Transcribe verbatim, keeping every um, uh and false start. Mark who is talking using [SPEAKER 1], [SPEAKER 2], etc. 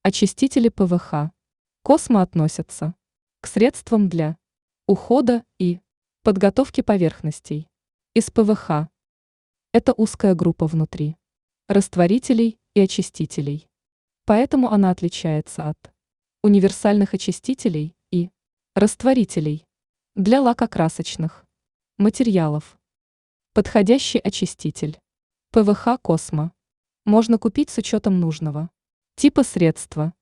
[SPEAKER 1] Очистители ПВХ. Космо относятся к средствам для ухода и подготовки поверхностей из ПВХ. Это узкая группа внутри растворителей и очистителей. Поэтому она отличается от универсальных очистителей и растворителей для лакокрасочных материалов. Подходящий очиститель ПВХ Космо можно купить с учетом нужного типа средства